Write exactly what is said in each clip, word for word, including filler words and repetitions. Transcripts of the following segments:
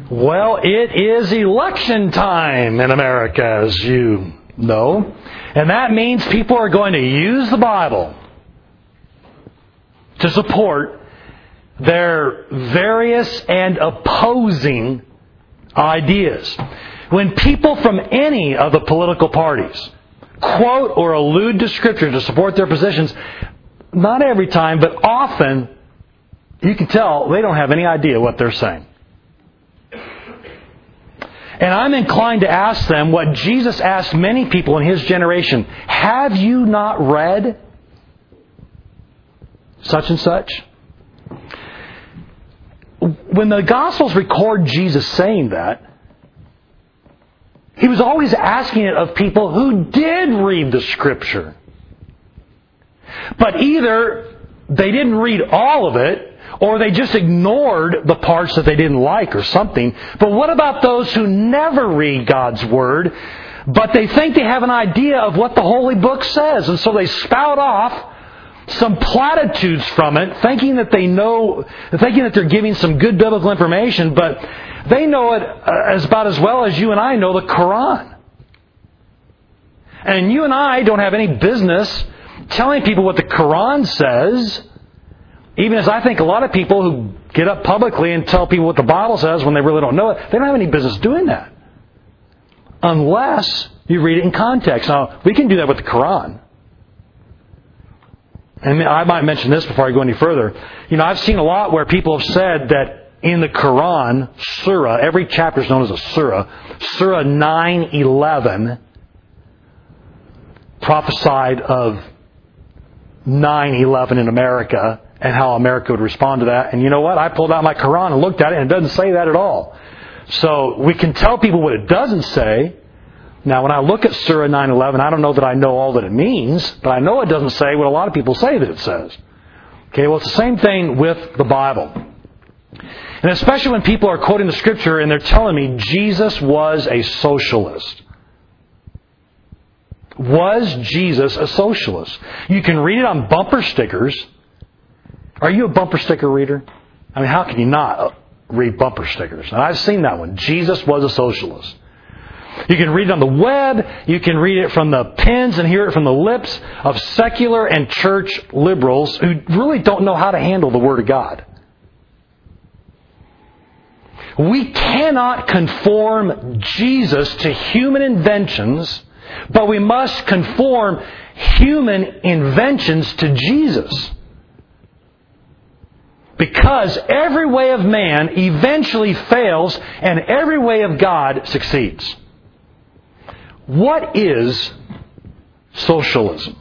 Well, it is election time in America, as you know. And that means people are going to use the Bible to support their various and opposing ideas. When people from any of the political parties quote or allude to Scripture to support their positions, not every time, but often, you can tell they don't have any idea what they're saying. And I'm inclined to ask them what Jesus asked many people in His generation. Have you not read such and such? When the Gospels record Jesus saying that, He was always asking it of people who did read the Scripture. But either they didn't read all of it, or they just ignored the parts that they didn't like or something. But what about those who never read God's Word, but they think they have an idea of what the Holy Book says, and so they spout off some platitudes from it, thinking that they know, thinking that they're giving some good biblical information, but they know it as about as well as you and I know the Quran. And you and I don't have any business telling people what the Quran says, even as I think a lot of people who get up publicly and tell people what the Bible says when they really don't know it, they don't have any business doing that. Unless you read it in context. Now, we can do that with the Quran. And I might mention this before I go any further. You know, I've seen a lot where people have said that in the Quran, surah, every chapter is known as a surah. Surah nine eleven prophesied of nine eleven in America and how America would respond to that. And you know what? I pulled out my Quran and looked at it, and it doesn't say that at all. So we can tell people what it doesn't say. Now, when I look at Surah nine eleven, I don't know that I know all that it means, but I know it doesn't say what a lot of people say that it says. Okay, well, it's the same thing with the Bible. And especially when people are quoting the Scripture and they're telling me Jesus was a socialist. Was Jesus a socialist? You can read it on bumper stickers. Are you a bumper sticker reader? I mean, how can you not read bumper stickers? And I've seen that one. Jesus was a socialist. You can read it on the web. You can read it from the pens and hear it from the lips of secular and church liberals who really don't know how to handle the Word of God. We cannot conform Jesus to human inventions, but we must conform human inventions to Jesus. Because every way of man eventually fails and every way of God succeeds. What is socialism?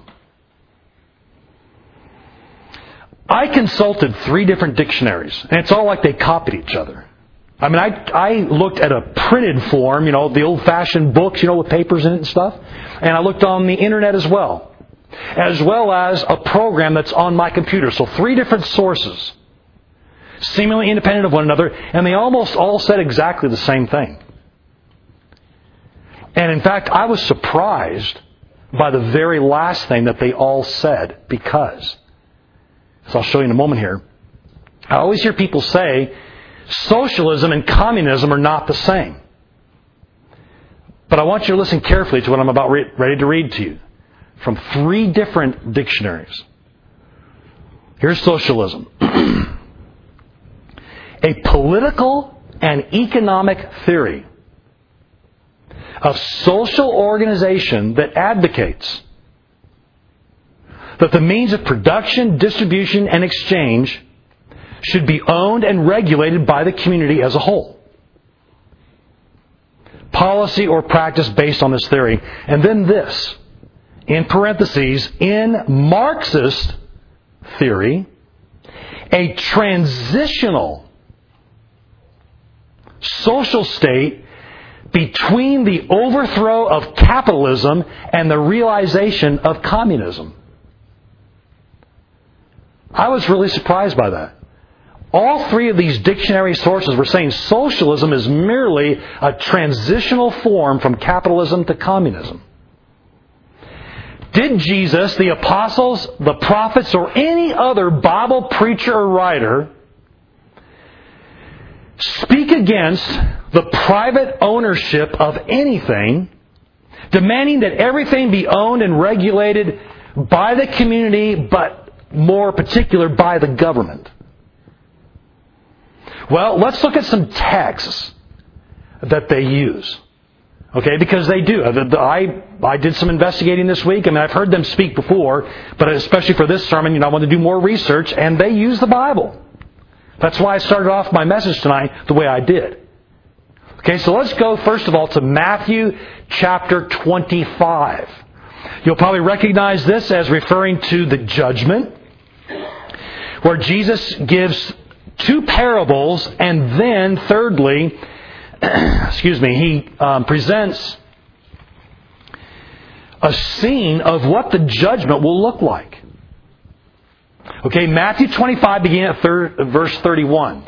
I consulted three different dictionaries, and it's all like they copied each other. I mean, I, I looked at a printed form, you know, the old-fashioned books, you know, with papers in it and stuff. And I looked on the internet as well. As well as a program that's on my computer. So three different sources. Seemingly independent of one another. And they almost all said exactly the same thing. And in fact, I was surprised by the very last thing that they all said. Because, as I'll show you in a moment here, I always hear people say, socialism and communism are not the same. But I want you to listen carefully to what I'm about re- ready to read to you from three different dictionaries. Here's socialism. A political and economic theory of social organization that advocates that the means of production, distribution, and exchange should be owned and regulated by the community as a whole. Policy or practice based on this theory. And then this, in parentheses, in Marxist theory, a transitional social state between the overthrow of capitalism and the realization of communism. I was really surprised by that. All three of these dictionary sources were saying socialism is merely a transitional form from capitalism to communism. Did Jesus, the apostles, the prophets, or any other Bible preacher or writer speak against the private ownership of anything, demanding that everything be owned and regulated by the community, but more particular by the government. Well, let's look at some texts that they use. Okay, because they do. I I did some investigating this week. I mean, I've heard them speak before, but especially for this sermon, you know, I want to do more research, and they use the Bible. That's why I started off my message tonight the way I did. Okay, so let's go first of all to Matthew chapter twenty-five. You'll probably recognize this as referring to the judgment, where Jesus gives two parables, and then thirdly, excuse me, he um, presents a scene of what the judgment will look like. Okay, Matthew twenty-five, beginning at thir- verse thirty-one.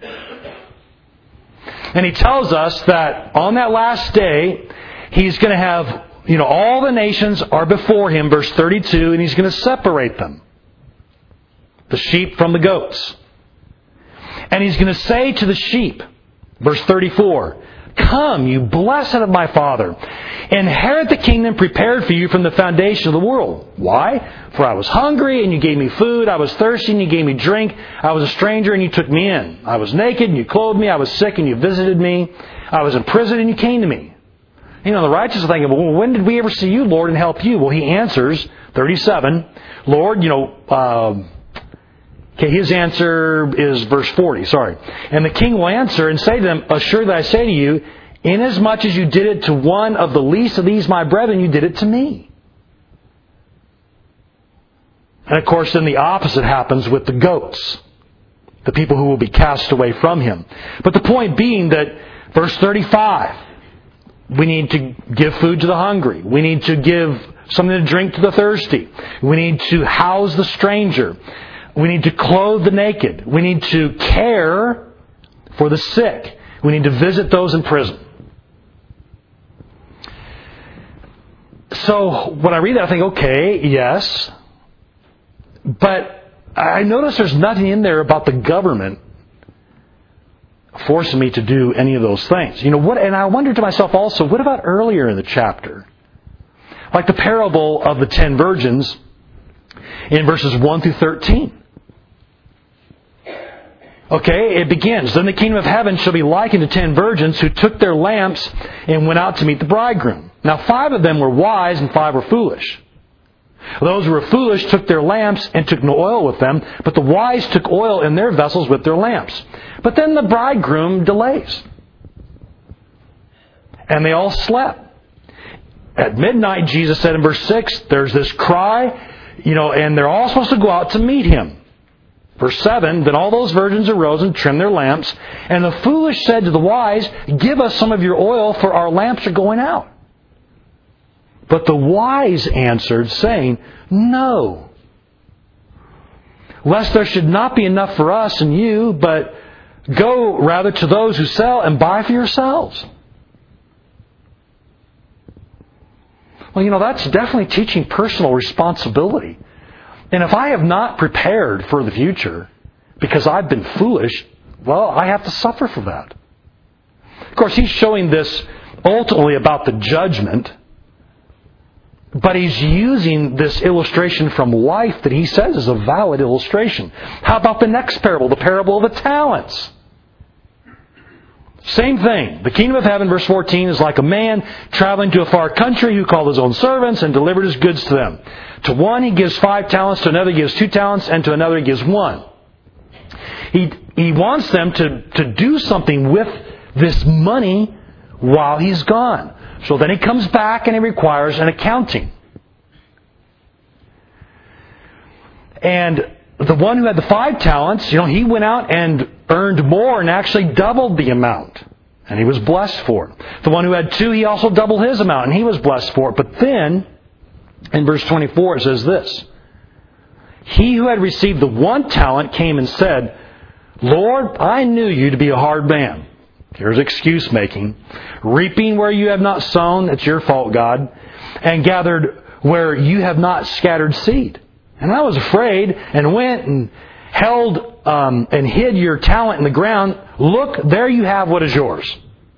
And he tells us that on that last day, he's going to have, you know, all the nations are before him, verse thirty-two, and he's going to separate them. The sheep from the goats. And he's going to say to the sheep, verse thirty-four, "Come, you blessed of my Father, inherit the kingdom prepared for you from the foundation of the world. Why? For I was hungry, and you gave me food. I was thirsty, and you gave me drink. I was a stranger, and you took me in. I was naked, and you clothed me. I was sick, and you visited me. I was in prison, and you came to me." You know, the righteous are thinking, well, when did we ever see you, Lord, and help you? Well, he answers, thirty-seven, Lord, you know, uh, okay, his answer is verse forty, sorry. "And the king will answer and say to them, Assuredly I say to you, inasmuch as you did it to one of the least of these my brethren, you did it to me." And of course, then the opposite happens with the goats, the people who will be cast away from him. But the point being that, verse thirty-five, we need to give food to the hungry. We need to give something to drink to the thirsty. We need to house the stranger. We need to clothe the naked. We need to care for the sick. We need to visit those in prison. So when I read that, I think, okay, yes. But I notice there's nothing in there about the government forcing me to do any of those things. You know what? And I wondered to myself also, what about earlier in the chapter? Like the parable of the ten virgins in verses one through thirteen. Okay, it begins. "Then the kingdom of heaven shall be likened to ten virgins who took their lamps and went out to meet the bridegroom. Now five of them were wise and five were foolish. Those who were foolish took their lamps and took no oil with them, but the wise took oil in their vessels with their lamps. But then the bridegroom delays. And they all slept. At midnight," Jesus said in verse six, "there's this cry, you know, and they're all supposed to go out to meet him." Verse seven, "Then all those virgins arose and trimmed their lamps. And the foolish said to the wise, Give us some of your oil, for our lamps are going out. But the wise answered, saying, No, lest there should not be enough for us and you, but go rather to those who sell and buy for yourselves." Well, you know, that's definitely teaching personal responsibility. And if I have not prepared for the future because I've been foolish, well, I have to suffer for that. Of course, he's showing this ultimately about the judgment, but he's using this illustration from life that he says is a valid illustration. How about the next parable, the parable of the talents? Same thing. The kingdom of heaven, verse fourteen, is like a man traveling to a far country who called his own servants and delivered his goods to them. To one he gives five talents, to another he gives two talents, and to another he gives one. He, he wants them to, to do something with this money while he's gone. So then he comes back and he requires an accounting. And the one who had the five talents, you know, he went out and earned more and actually doubled the amount. And he was blessed for it. The one who had two, he also doubled his amount and he was blessed for it. But then, in verse twenty-four, it says this. "He who had received the one talent came and said, Lord, I knew you to be a hard man." Here's excuse making. "Reaping where you have not sown," it's your fault, God, "and gathered where you have not scattered seed. And I was afraid and went and held um, and hid your talent in the ground, look, there you have what is yours.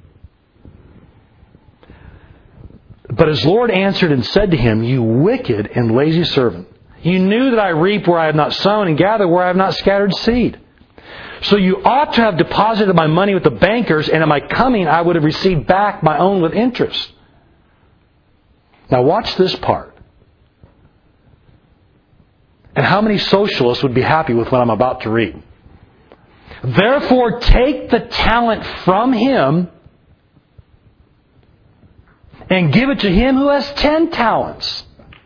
But his Lord answered and said to him, you wicked and lazy servant, you knew that I reap where I have not sown and gather where I have not scattered seed. So you ought to have deposited my money with the bankers, and at my coming I would have received back my own with interest. Now watch this part. And how many socialists would be happy with what I'm about to read? Therefore take the talent from him and give it to him who has ten talents.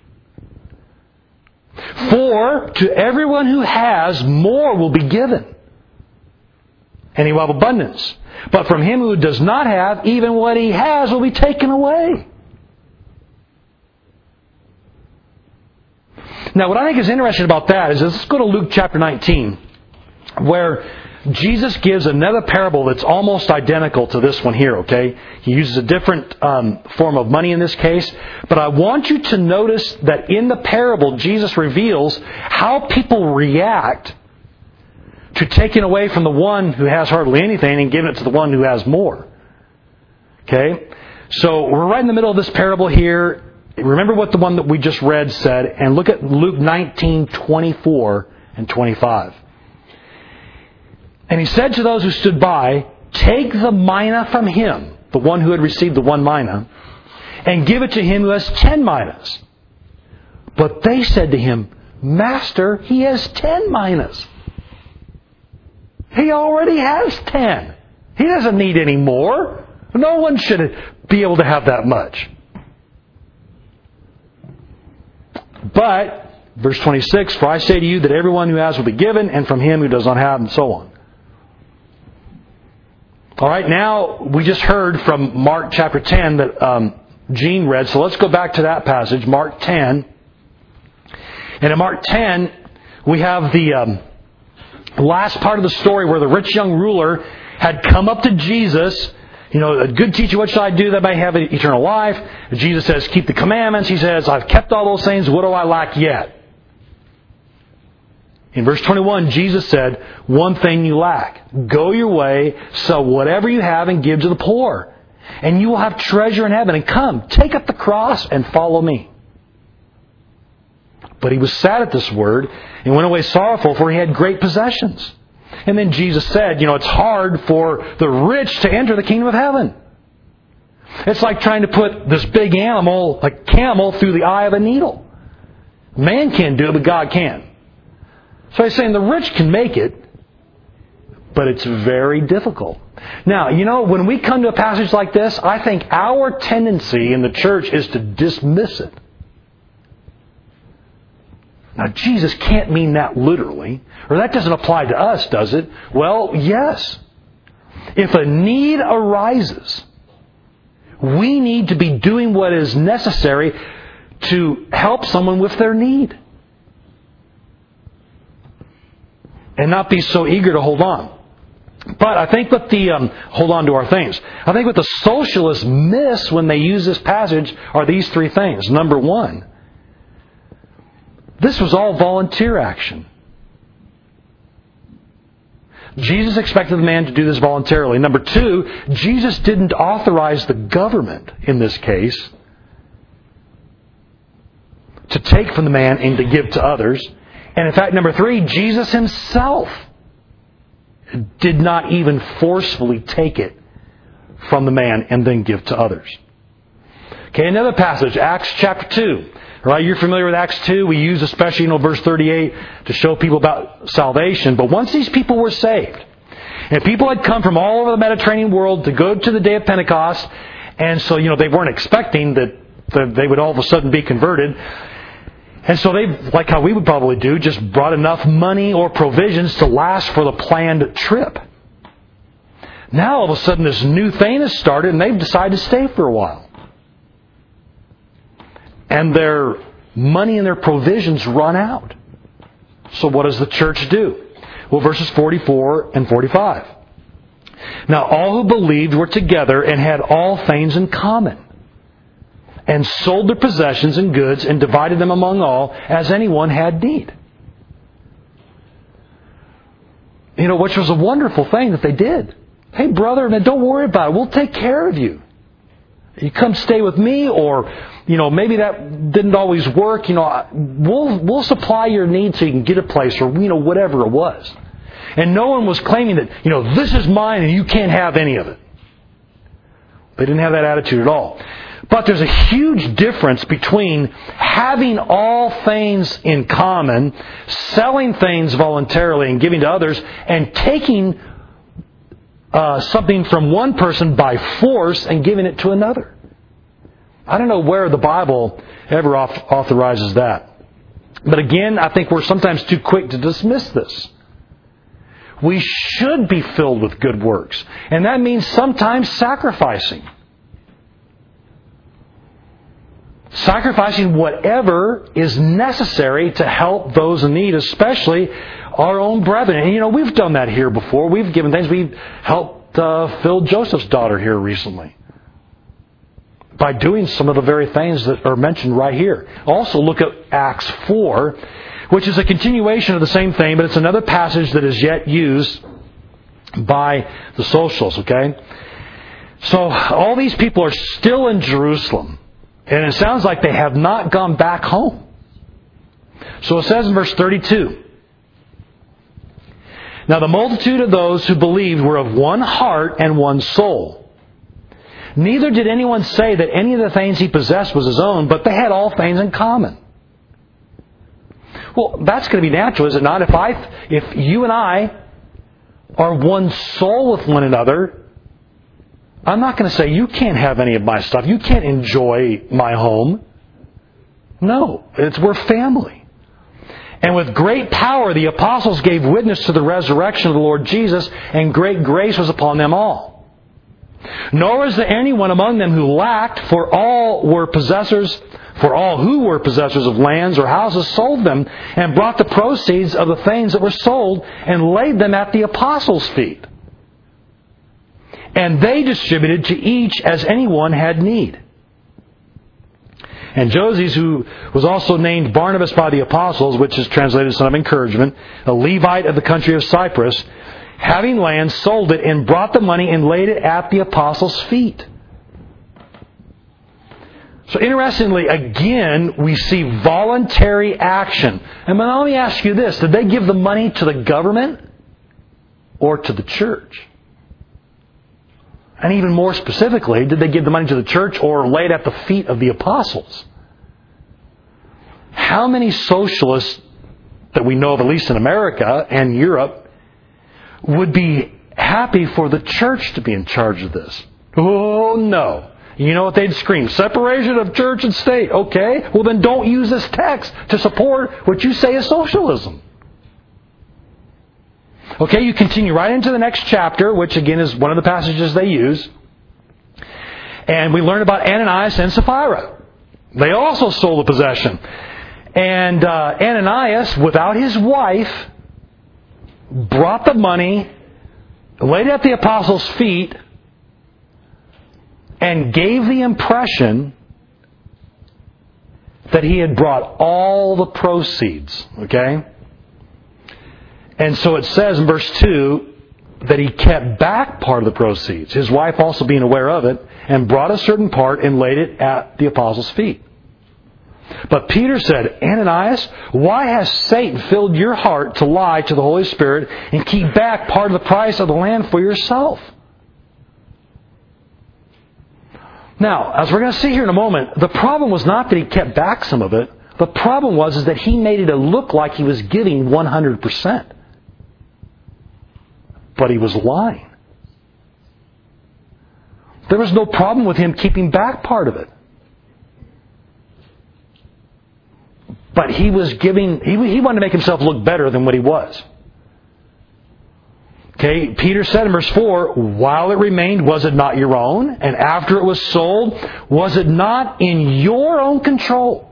For to everyone who has, more will be given, and he will have abundance. But from him who does not have, even what he has will be taken away. Now, what I think is interesting about that is, let's go to Luke chapter nineteen, where Jesus gives another parable that's almost identical to this one here, okay? He uses a different um, form of money in this case. But I want you to notice that in the parable, Jesus reveals how people react to taking away from the one who has hardly anything and giving it to the one who has more. Okay? So we're right in the middle of this parable here. Remember what the one that we just read said, and look at Luke nineteen, twenty-four and twenty-five. And he said to those who stood by, take the mina from him, the one who had received the one mina, and give it to him who has ten minas. But they said to him, Master, he has ten minas. He already has ten. He doesn't need any more. No one should be able to have that much. But, verse twenty-six, for I say to you that everyone who has will be given, and from him who does not have, and so on. All right, now we just heard from Mark chapter ten that um, Gene read. So let's go back to that passage, Mark ten. And in Mark ten, we have the um, last part of the story where the rich young ruler had come up to Jesus. You know, a good teacher, what shall I do that I may have eternal life? Jesus says, keep the commandments. He says, I've kept all those things. What do I lack yet? In verse twenty-one, Jesus said, one thing you lack. Go your way, sell whatever you have and give to the poor. And you will have treasure in heaven. And come, take up the cross and follow me. But he was sad at this word and went away sorrowful, for he had great possessions. And then Jesus said, you know, it's hard for the rich to enter the kingdom of heaven. It's like trying to put this big animal, a camel, through the eye of a needle. Man can't do it, but God can. So he's saying the rich can make it, but it's very difficult. Now, you know, when we come to a passage like this, I think our tendency in the church is to dismiss it. Now, Jesus can't mean that literally, or that doesn't apply to us, does it? Well, yes. If a need arises, we need to be doing what is necessary to help someone with their need. And not be so eager to hold on. But I think what the, um, hold on to our things. I think what the socialists miss when they use this passage are these three things. Number one, this was all volunteer action. Jesus expected the man to do this voluntarily. Number two, Jesus didn't authorize the government, in this case, to take from the man and to give to others. And in fact, number three, Jesus himself did not even forcefully take it from the man and then give to others. Okay, another passage, Acts chapter two. Right, you're familiar with Acts two. We use especially, you know, verse thirty-eight to show people about salvation. But once these people were saved, and people had come from all over the Mediterranean world to go to the day of Pentecost, and so, you know, they weren't expecting that, that they would all of a sudden be converted. And so they, like how we would probably do, just brought enough money or provisions to last for the planned trip. Now all of a sudden this new thing has started and they've decided to stay for a while. And their money and their provisions run out. So what does the church do? Well, verses forty-four and forty-five. Now all who believed were together and had all things in common, and sold their possessions and goods and divided them among all as anyone had need. You know, which was a wonderful thing that they did. Hey, brother, man, don't worry about it. We'll take care of you. You come stay with me, or, you know, maybe that didn't always work. You know, we'll we'll supply your needs so you can get a place, or, you know, whatever it was. And no one was claiming that, you know, this is mine and you can't have any of it. They didn't have that attitude at all. But there's a huge difference between having all things in common, selling things voluntarily and giving to others, and taking uh, something from one person by force and giving it to another. I don't know where the Bible ever authorizes that. But again, I think we're sometimes too quick to dismiss this. We should be filled with good works. And that means sometimes sacrificing. Sacrificing whatever is necessary to help those in need, especially our own brethren. And you know, we've done that here before. We've given things. We've helped uh, fill Joseph's daughter here recently by doing some of the very things that are mentioned right here. Also, look at Acts four, which is a continuation of the same thing, but it's another passage that is yet used by the socials, okay? So, all these people are still in Jerusalem. And it sounds like they have not gone back home. So it says in verse thirty-two, "Now the multitude of those who believed were of one heart and one soul. Neither did anyone say that any of the things he possessed was his own, but they had all things in common." Well, that's going to be natural, is it not? If I, if you and I are one soul with one another, I'm not going to say, you can't have any of my stuff. You can't enjoy my home. No, it's we're family. "And with great power the apostles gave witness to the resurrection of the Lord Jesus, and great grace was upon them all. Nor was there anyone among them who lacked, for all were possessors, for all who were possessors of lands or houses sold them, and brought the proceeds of the things that were sold, and laid them at the apostles' feet. And they distributed to each as anyone had need. And Joses, who was also named Barnabas by the apostles," which is translated son of encouragement, "a Levite of the country of Cyprus, having land, sold it, and brought the money and laid it at the apostles' feet." So interestingly, again, we see voluntary action. And let me ask you this. Did they give the money to the government or to the church? And even more specifically, did they give the money to the church or lay it at the feet of the apostles? How many socialists that we know of, at least in America and Europe, would be happy for the church to be in charge of this? Oh, no. You know what they'd scream? Separation of church and state. Okay, well then don't use this text to support what you say is socialism. Okay, you continue right into the next chapter, which again is one of the passages they use. And we learn about Ananias and Sapphira. They also sold a possession. And uh, Ananias, without his wife, brought the money, laid it at the apostles' feet, and gave the impression that he had brought all the proceeds. Okay? And so it says in verse two that he kept back part of the proceeds, his wife also being aware of it, and brought a certain part and laid it at the apostles' feet. But Peter said, "Ananias, why has Satan filled your heart to lie to the Holy Spirit and keep back part of the price of the land for yourself?" Now, as we're going to see here in a moment, the problem was not that he kept back some of it. The problem was is that he made it look like he was giving one hundred percent. But he was lying. There was no problem with him keeping back part of it. But he was giving, he, he wanted to make himself look better than what he was. Okay, Peter said in verse four, "While it remained, was it not your own? And after it was sold, was it not in your own control?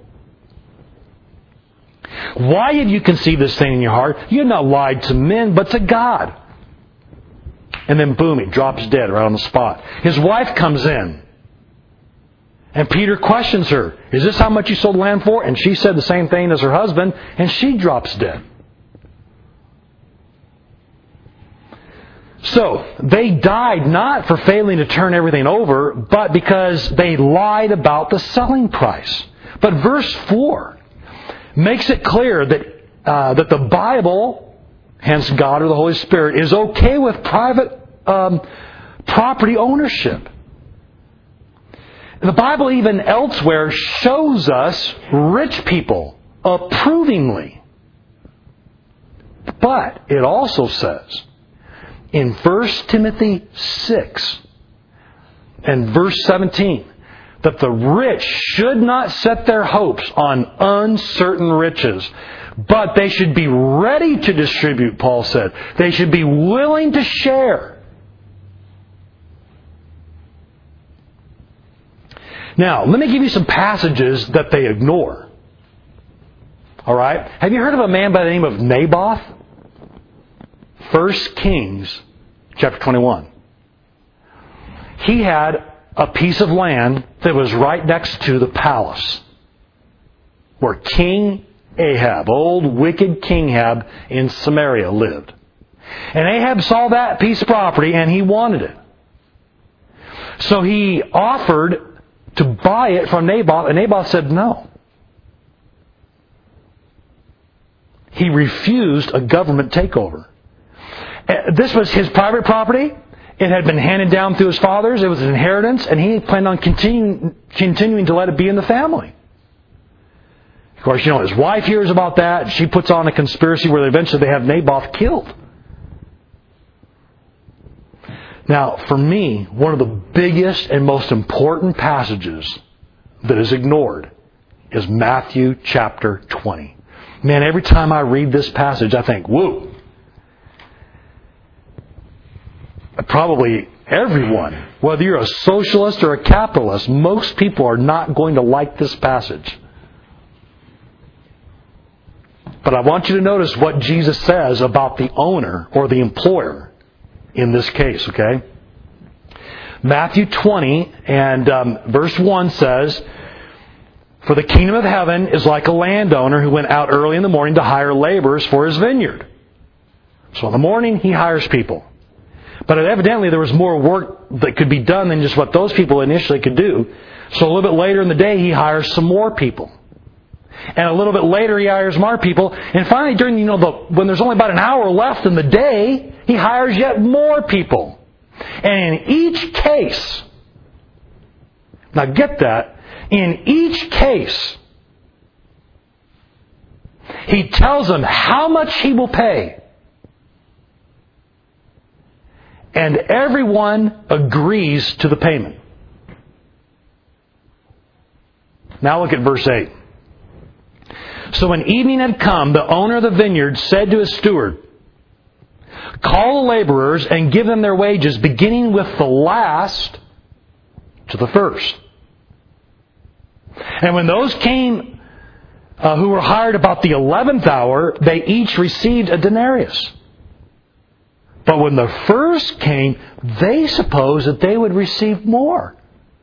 Why have you conceived this thing in your heart? You have not lied to men, but to God." And then boom, he drops dead right on the spot. His wife comes in. And Peter questions her, "Is this how much you sold land for?" And she said the same thing as her husband, and she drops dead. So, they died not for failing to turn everything over, but because they lied about the selling price. But verse four makes it clear that uh, that the Bible, hence God or the Holy Spirit, is okay with private um, property ownership. The Bible even elsewhere shows us rich people approvingly. But it also says in First Timothy six and verse seventeen that the rich should not set their hopes on uncertain riches, but they should be ready to distribute, Paul said. They should be willing to share. Now, let me give you some passages that they ignore. All right? Have you heard of a man by the name of Naboth? First Kings chapter twenty-one. He had a piece of land that was right next to the palace where King Ahab, old wicked King Ahab in Samaria lived. And Ahab saw that piece of property and he wanted it. So he offered to buy it from Naboth, and Naboth said no. He refused a government takeover. This was his private property. It had been handed down through his fathers. It was an inheritance, and he planned on continuing, continuing to let it be in the family. Of course, you know, his wife hears about that. She puts on a conspiracy where eventually they have Naboth killed. Now, for me, one of the biggest and most important passages that is ignored is Matthew chapter twenty. Man, every time I read this passage, I think, whoa. Probably everyone, whether you're a socialist or a capitalist, most people are not going to like this passage. But I want you to notice what Jesus says about the owner or the employer in this case, okay? Matthew twenty and um, verse one says, "For the kingdom of heaven is like a landowner who went out early in the morning to hire laborers for his vineyard." So in the morning, he hires people. But evidently there was more work that could be done than just what those people initially could do. So a little bit later in the day, he hires some more people. And a little bit later, he hires more people. And finally, during, you know, the, when there's only about an hour left in the day, he hires yet more people. And in each case, now get that, in each case, he tells them how much he will pay. And everyone agrees to the payment. Now look at verse eight. "So when evening had come, the owner of the vineyard said to his steward, 'Call the laborers and give them their wages, beginning with the last to the first.' And when those came uh, who were hired about the eleventh hour, they each received a denarius. But when the first came, they supposed that they would receive more.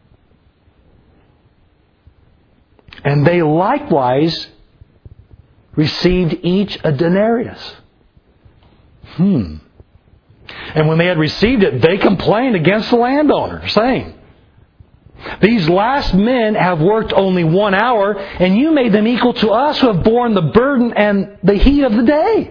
And they likewise received each a denarius." Hmm. "And when they had received it, they complained against the landowner, saying, 'These last men have worked only one hour, and you made them equal to us who have borne the burden and the heat of the day.'"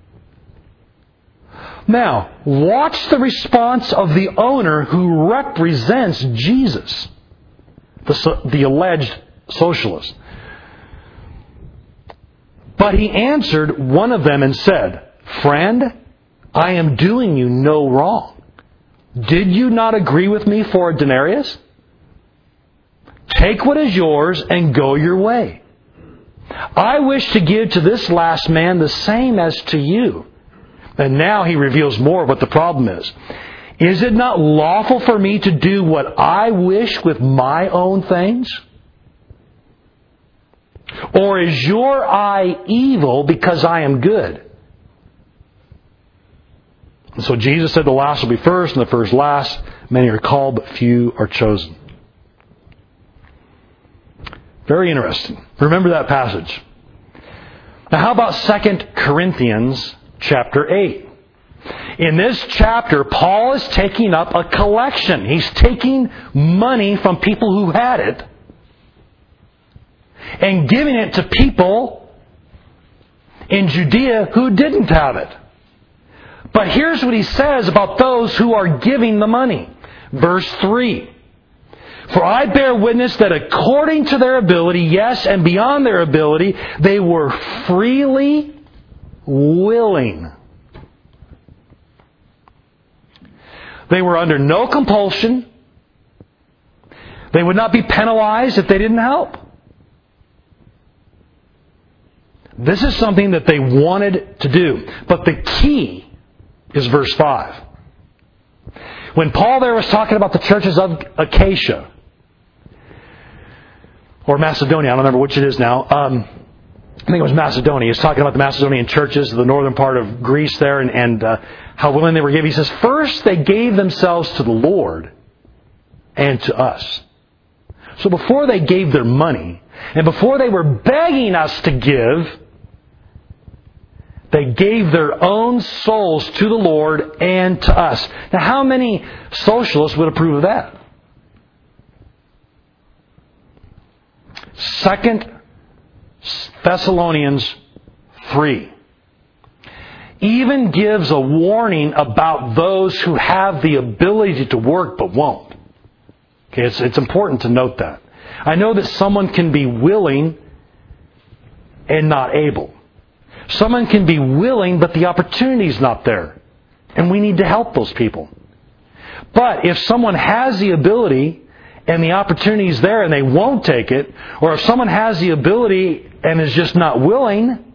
Now, watch the response of the owner who represents Jesus, the, the alleged socialist. "But he answered one of them and said, 'Friend, I am doing you no wrong. Did you not agree with me for a denarius? Take what is yours and go your way. I wish to give to this last man the same as to you.'" And now he reveals more of what the problem is. "Is it not lawful for me to do what I wish with my own things? Or is your eye evil because I am good?" And so Jesus said the last will be first and the first last. Many are called, but few are chosen. Very interesting. Remember that passage. Now how about Second Corinthians chapter eight? In this chapter, Paul is taking up a collection. He's taking money from people who had it and giving it to people in Judea who didn't have it. But here's what he says about those who are giving the money. Verse three. For I bear witness that according to their ability, yes, and beyond their ability, they were freely willing. They were under no compulsion. They would not be penalized if they didn't help. This is something that they wanted to do. But the key is verse five. When Paul there was talking about the churches of Achaia, or Macedonia, I don't remember which it is now. Um, I think it was Macedonia. He's talking about the Macedonian churches, the northern part of Greece there, and, and uh, how willing they were giving. He says, first they gave themselves to the Lord and to us. So before they gave their money, and before they were begging us to give, they gave their own souls to the Lord and to us. Now, how many socialists would approve of that? Second Thessalonians three even gives a warning about those who have the ability to work but won't. Okay, it's, it's important to note that. I know that someone can be willing and not able. Someone can be willing, but the opportunity is not there. And we need to help those people. But if someone has the ability and the opportunity is there and they won't take it, or if someone has the ability and is just not willing,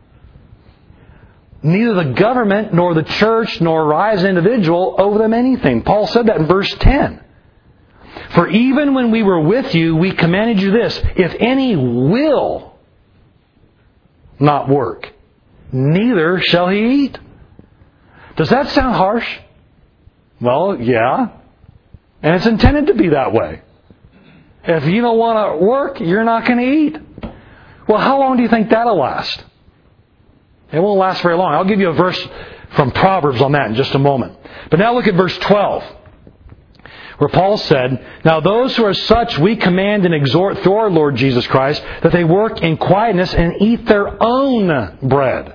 neither the government nor the church nor I as an individual owe them anything. Paul said that in verse ten. For even when we were with you, we commanded you this: if any will not work, neither shall he eat. Does that sound harsh? Well, yeah. And it's intended to be that way. If you don't want to work, you're not going to eat. Well, how long do you think that'll last? It won't last very long. I'll give you a verse from Proverbs on that in just a moment. But now look at verse twelve, where Paul said, now those who are such we command and exhort through our Lord Jesus Christ that they work in quietness and eat their own bread.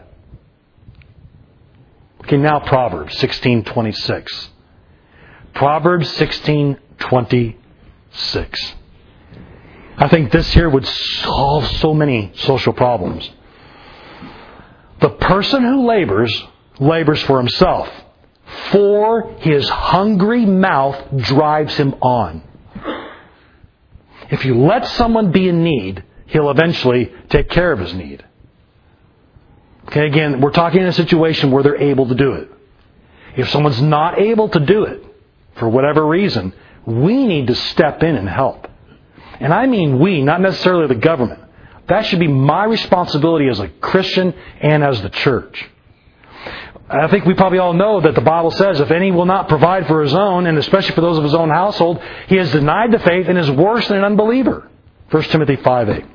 Okay, now Proverbs sixteen twenty-six. Proverbs sixteen twenty-six. I think this here would solve so many social problems. The person who labors, labors for himself, for his hungry mouth drives him on. If you let someone be in need, he'll eventually take care of his need. Okay, again, we're talking in a situation where they're able to do it. If someone's not able to do it, for whatever reason, we need to step in and help. And I mean we, not necessarily the government. That should be my responsibility as a Christian and as the church. I think we probably all know that the Bible says if any will not provide for his own, and especially for those of his own household, he has denied the faith and is worse than an unbeliever. First Timothy five eight.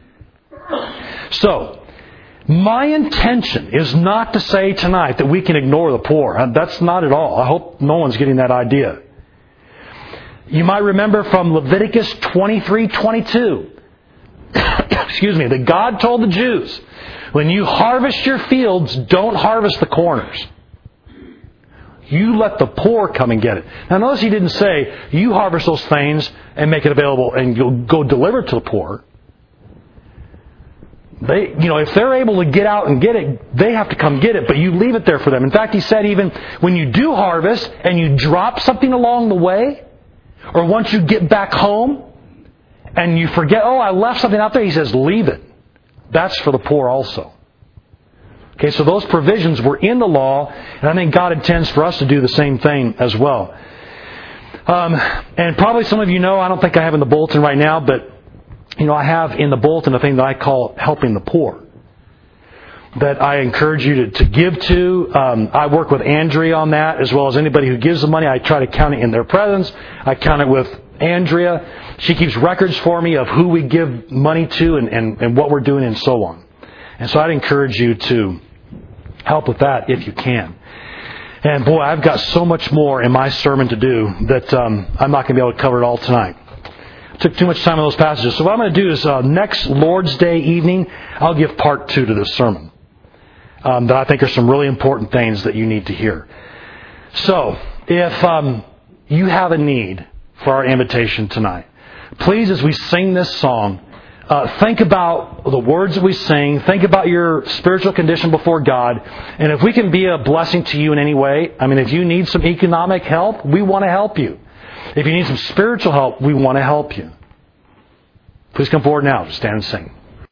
So, my intention is not to say tonight that we can ignore the poor. That's not at all. I hope no one's getting that idea. You might remember from Leviticus twenty-three twenty-two. Excuse me, that God told the Jews, when you harvest your fields, don't harvest the corners. You let the poor come and get it. Now notice he didn't say, you harvest those things and make it available and you'll go deliver it to the poor. They, you know, if they're able to get out and get it, they have to come get it, but you leave it there for them. In fact, he said even when you do harvest and you drop something along the way, or once you get back home and you forget, oh, I left something out there, he says, leave it. That's for the poor also. Okay, so those provisions were in the law, and I think God intends for us to do the same thing as well. Um, and probably some of you know, I don't think I have in the bulletin right now, but you know, I have in the bulletin a thing that I call helping the poor, that I encourage you to, to give to. Um, I work with Andrea on that, as well as anybody who gives the money. I try to count it in their presence. I count it with Andrea. She keeps records for me of who we give money to and, and, and what we're doing and so on. And so I'd encourage you to help with that if you can. And boy, I've got so much more in my sermon to do that um, I'm not going to be able to cover it all tonight. I took too much time on those passages. So what I'm going to do is uh, next Lord's Day evening, I'll give part two to this sermon. Um, that I think are some really important things that you need to hear. So, if um, you have a need for our invitation tonight, please, as we sing this song, uh, think about the words that we sing. Think about your spiritual condition before God. And if we can be a blessing to you in any way, I mean, if you need some economic help, we want to help you. If you need some spiritual help, we want to help you. Please come forward now to stand and sing.